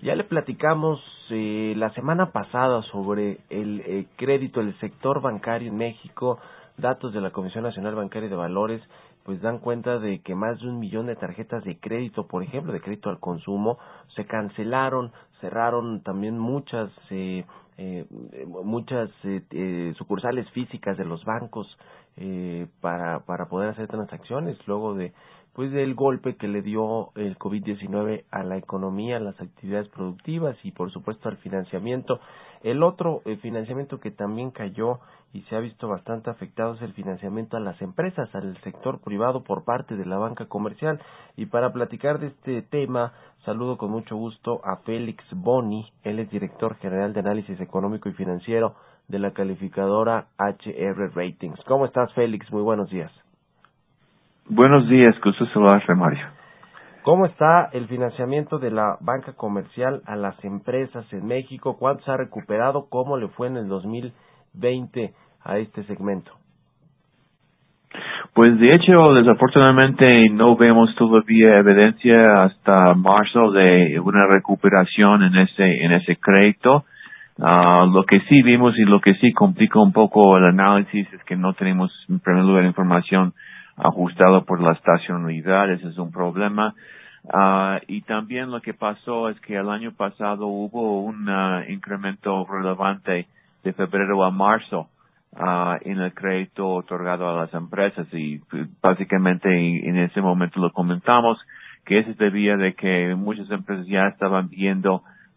Ya le platicamos la semana pasada sobre el crédito, el sector bancario en México. Datos de la Comisión Nacional Bancaria y de Valores pues dan cuenta de que más de 1 millón de tarjetas de crédito, por ejemplo, de crédito al consumo, se cancelaron, cerraron también muchas sucursales físicas de los bancos para poder hacer transacciones luego de pues del golpe que le dio el COVID-19 a la economía, a las actividades productivas y por supuesto al financiamiento. El otro financiamiento que también cayó y se ha visto bastante afectado es el financiamiento a las empresas, al sector privado por parte de la banca comercial. Y para platicar de este tema, saludo con mucho gusto a Félix Boni. Él es director general de análisis económico y financiero de la calificadora HR Ratings. ¿Cómo estás, Félix? Muy buenos días. Buenos días, gusto saludarte, Mario. ¿Cómo está el financiamiento de la banca comercial a las empresas en México? ¿Cuánto se ha recuperado? ¿Cómo le fue en el 2020 a este segmento? Pues de hecho, desafortunadamente no vemos todavía evidencia hasta marzo de una recuperación en ese crédito. Lo que sí vimos y lo que sí complica un poco el análisis es que no tenemos en primer lugar información ajustada por la estacionalidad, ese es un problema. Y también lo que pasó es que el año pasado hubo un incremento relevante de febrero a marzo en el crédito otorgado a las empresas y básicamente en ese momento lo comentamos que eso debía de que muchas empresas ya estaban viendo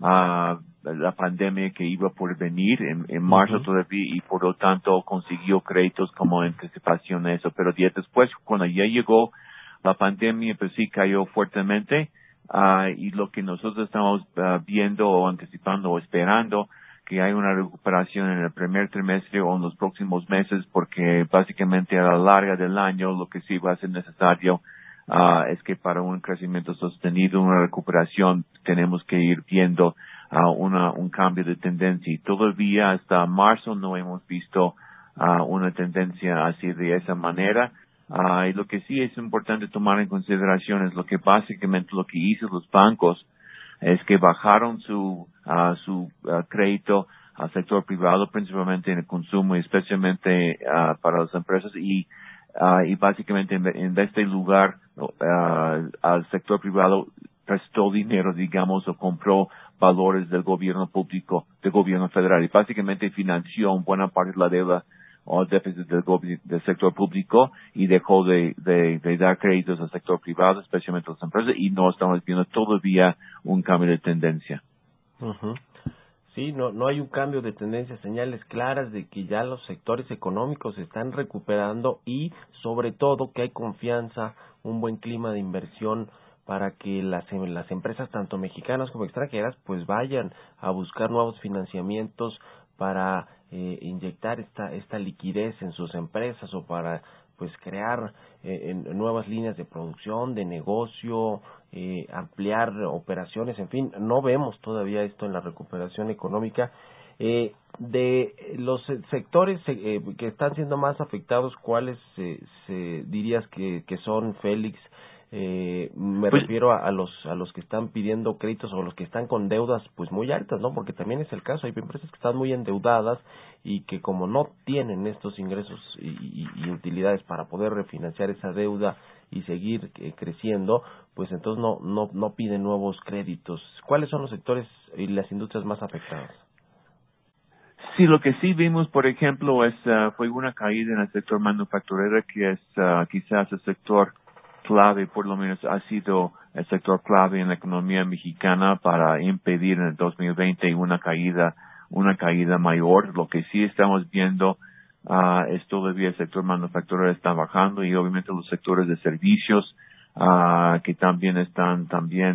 la pandemia que iba por venir en marzo todavía y por lo tanto consiguió créditos como anticipación a eso, pero días después cuando ya llegó la pandemia pues sí cayó fuertemente y lo que nosotros estamos viendo o anticipando o esperando que hay una recuperación en el primer trimestre o en los próximos meses porque básicamente a la larga del año lo que sí va a ser necesario es que para un crecimiento sostenido, una recuperación, tenemos que ir viendo un cambio de tendencia. Y todavía hasta marzo no hemos visto una tendencia así de esa manera. Y lo que sí es importante tomar en consideración es lo que básicamente lo que hizo los bancos es que bajaron su crédito al sector privado, principalmente en el consumo y especialmente para las empresas y básicamente en este lugar al sector privado prestó dinero, digamos, o compró valores del gobierno público, del gobierno federal y básicamente financió en buena parte de la deuda o el déficit del sector público y dejó de dar créditos al sector privado, especialmente a las empresas, y no estamos viendo todavía un cambio de tendencia. Sí, no hay un cambio de tendencia, señales claras de que ya los sectores económicos se están recuperando y sobre todo que hay confianza, un buen clima de inversión para que las empresas tanto mexicanas como extranjeras pues vayan a buscar nuevos financiamientos para inyectar esta liquidez en sus empresas o para pues crear nuevas líneas de producción, de negocio, ampliar operaciones, en fin, no vemos todavía esto en la recuperación económica. De los sectores que están siendo más afectados, ¿cuáles dirías que son, Félix? Me refiero a los que están pidiendo créditos o los que están con deudas pues muy altas, ¿no? Porque también es el caso, hay empresas que están muy endeudadas y que como no tienen estos ingresos y utilidades para poder refinanciar esa deuda y seguir creciendo, pues entonces no piden nuevos créditos. ¿Cuáles son los sectores y las industrias más afectadas? Sí, lo que sí vimos, por ejemplo, fue una caída en el sector manufacturero, que es quizás el sector clave, por lo menos ha sido el sector clave en la economía mexicana para impedir en el 2020 una caída mayor. Lo que sí estamos viendo es todavía el sector manufacturero está bajando y obviamente los sectores de servicios que también están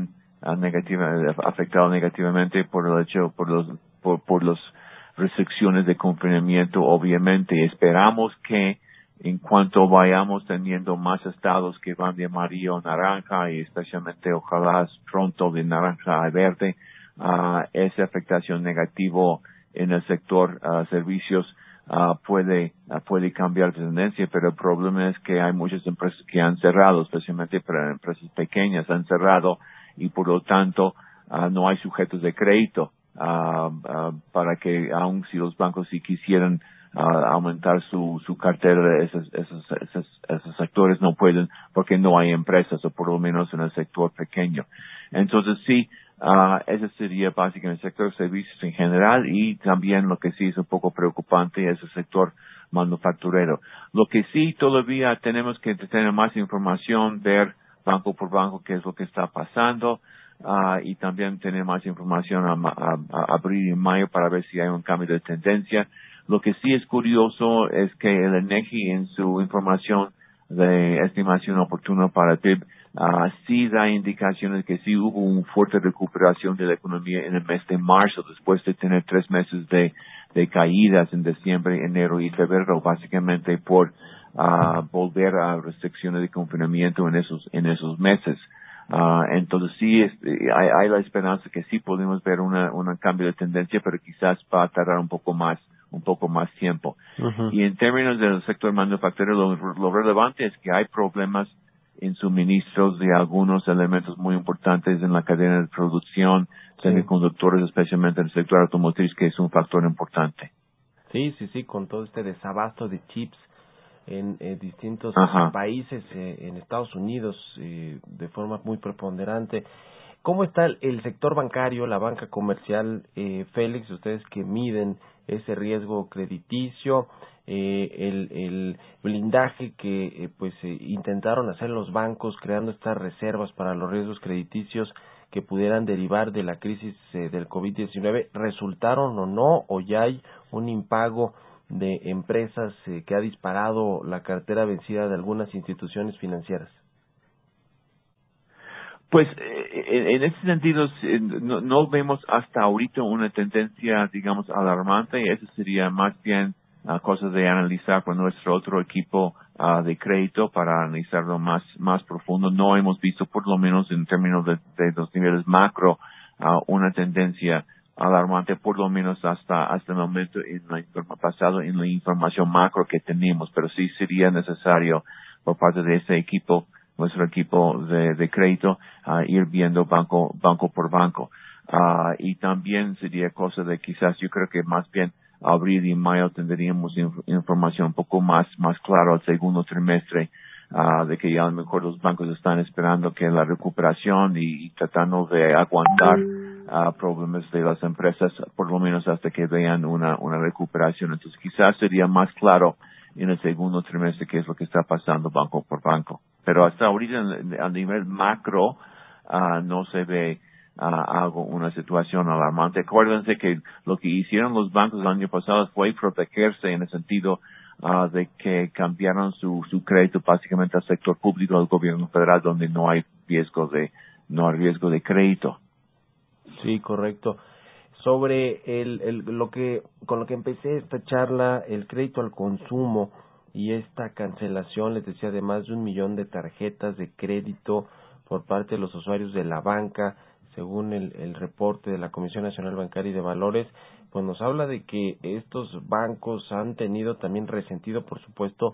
afectados negativamente por el hecho por los restricciones de confinamiento. Obviamente esperamos que en cuanto vayamos teniendo más estados que van de amarillo a naranja y especialmente ojalá pronto de naranja a verde, esa afectación negativo en el sector servicios puede cambiar de tendencia, pero el problema es que hay muchas empresas que han cerrado, especialmente para empresas pequeñas han cerrado y por lo tanto no hay sujetos de crédito para que aun si los bancos sí quisieran aumentar su cartera, esos sectores no pueden porque no hay empresas, o por lo menos en el sector pequeño. Entonces sí, ese sería básicamente el sector de servicios en general, y también lo que sí es un poco preocupante es el sector manufacturero. Lo que sí todavía tenemos que tener más información, ver banco por banco qué es lo que está pasando, y también tener más información a abril y mayo para ver si hay un cambio de tendencia. Lo que sí es curioso es que el INEGI en su información de estimación oportuna para el PIB sí da indicaciones que sí hubo una fuerte recuperación de la economía en el mes de marzo, después de tener 3 meses de caídas en diciembre, enero y febrero, básicamente por volver a restricciones de confinamiento en esos meses. Entonces sí hay la esperanza que sí podemos ver un cambio de tendencia, pero quizás va a tardar un poco más tiempo. Uh-huh. Y en términos del sector manufacturero, lo relevante es que hay problemas en suministros de algunos elementos muy importantes en la cadena de producción, semiconductores, especialmente en el sector automotriz, que es un factor importante. Sí, con todo este desabasto de chips en distintos países, en Estados Unidos, de forma muy preponderante. ¿Cómo está el sector bancario, la banca comercial, Félix, ustedes que miden ese riesgo crediticio, el blindaje que intentaron hacer los bancos creando estas reservas para los riesgos crediticios que pudieran derivar de la crisis del COVID-19, resultaron o no, o ya hay un impago de empresas que ha disparado la cartera vencida de algunas instituciones financieras? Pues en ese sentido no vemos hasta ahorita una tendencia, digamos, alarmante, y eso sería más bien cosa de analizar con nuestro otro equipo de crédito para analizarlo más profundo. No hemos visto, por lo menos en términos de los niveles macro, una tendencia alarmante, por lo menos hasta el momento basado en la información macro que tenemos, pero sí sería necesario por parte de ese equipo, nuestro equipo de crédito, ir viendo banco por banco. Y también sería cosa de quizás, yo creo que más bien abril y mayo tendríamos información un poco más clara al segundo trimestre, de que ya a lo mejor los bancos están esperando que la recuperación y tratando de aguantar problemas de las empresas, por lo menos hasta que vean una recuperación. Entonces quizás sería más claro en el segundo trimestre qué es lo que está pasando banco por banco. Pero hasta ahorita a nivel macro no se ve una situación alarmante. Acuérdense que lo que hicieron los bancos el año pasado fue protegerse en el sentido de que cambiaron su crédito básicamente al sector público del gobierno federal, donde no hay riesgo de crédito. Sí, correcto. Sobre con lo que empecé esta charla, el crédito al consumo y esta cancelación, les decía, de más de 1 millón de tarjetas de crédito por parte de los usuarios de la banca, según el reporte de la Comisión Nacional Bancaria y de Valores, pues nos habla de que estos bancos han tenido también resentido, por supuesto,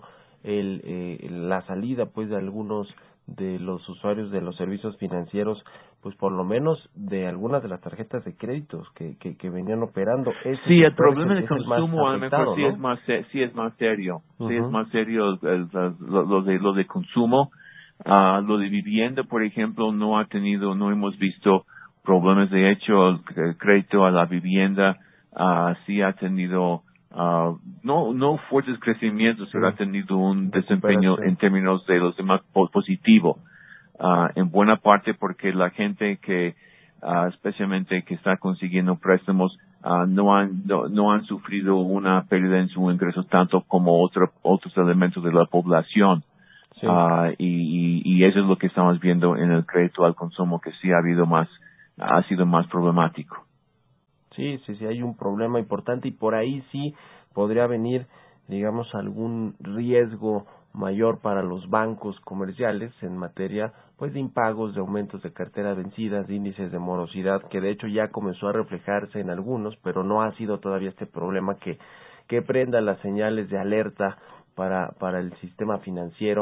la salida pues de algunos de los usuarios de los servicios financieros, pues por lo menos de algunas de las tarjetas de créditos que venían operando. Sí, el problema de consumo a lo mejor ¿no? sí es más serio. Uh-huh. Sí es más serio lo de consumo. Lo de vivienda, por ejemplo, no hemos visto problemas. De hecho, el crédito a la vivienda sí ha tenido no fuertes crecimientos, pero ha tenido un desempeño en términos de los demás positivo. En buena parte porque la gente que especialmente que está consiguiendo préstamos no han sufrido una pérdida en sus ingresos tanto como otros elementos de la población. Sí. Y eso es lo que estamos viendo en el crédito al consumo, que sí ha sido más problemático. Sí, hay un problema importante, y por ahí sí podría venir, digamos, algún riesgo mayor para los bancos comerciales en materia pues de impagos, de aumentos de cartera vencidas, de índices de morosidad, que de hecho ya comenzó a reflejarse en algunos, pero no ha sido todavía este problema que prenda las señales de alerta para el sistema financiero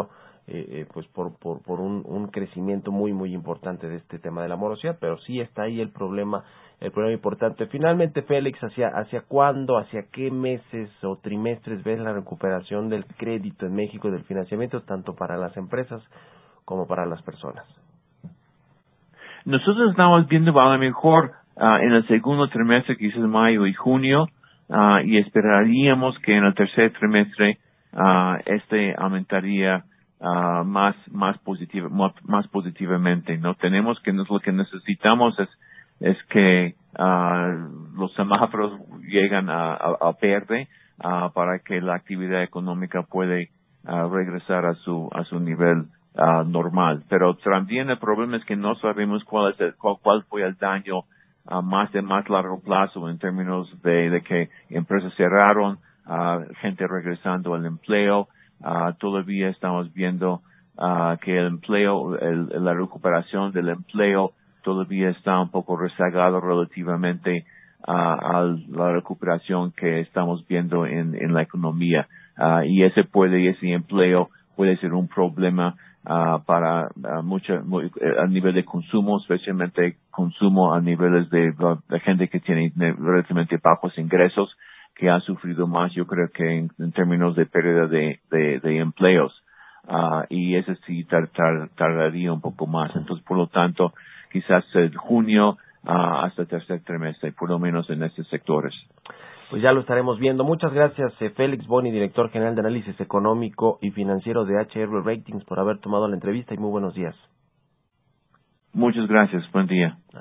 pues por un crecimiento muy importante de este tema de la morosidad, pero sí está ahí el problema importante. Finalmente, Félix, ¿hacia cuándo, hacia qué meses o trimestres ves la recuperación del crédito en México y del financiamiento, tanto para las empresas como para las personas? Nosotros estamos viendo a lo mejor en el segundo trimestre, quizás mayo y junio, y esperaríamos que en el tercer trimestre aumentaría más positivamente. No tenemos lo que necesitamos es que los semáforos llegan a verde para que la actividad económica puede regresar a su nivel normal. Pero también el problema es que no sabemos cuál fue el daño más largo plazo en términos de que empresas cerraron, gente regresando al empleo. Todavía estamos viendo que el empleo, la recuperación del empleo todavía está un poco rezagado relativamente a la recuperación que estamos viendo en la economía. Y ese empleo puede ser un problema para a nivel de consumo, especialmente consumo a niveles de gente que tiene relativamente bajos ingresos, que ha sufrido más, yo creo que en términos de pérdida de empleos. Y eso sí tardaría un poco más. Entonces, por lo tanto, quizás junio hasta el tercer trimestre, por lo menos en estos sectores. Pues ya lo estaremos viendo. Muchas gracias, Félix Boni, director general de análisis económico y financiero de HR Ratings, por haber tomado la entrevista y muy buenos días. Muchas gracias. Buen día.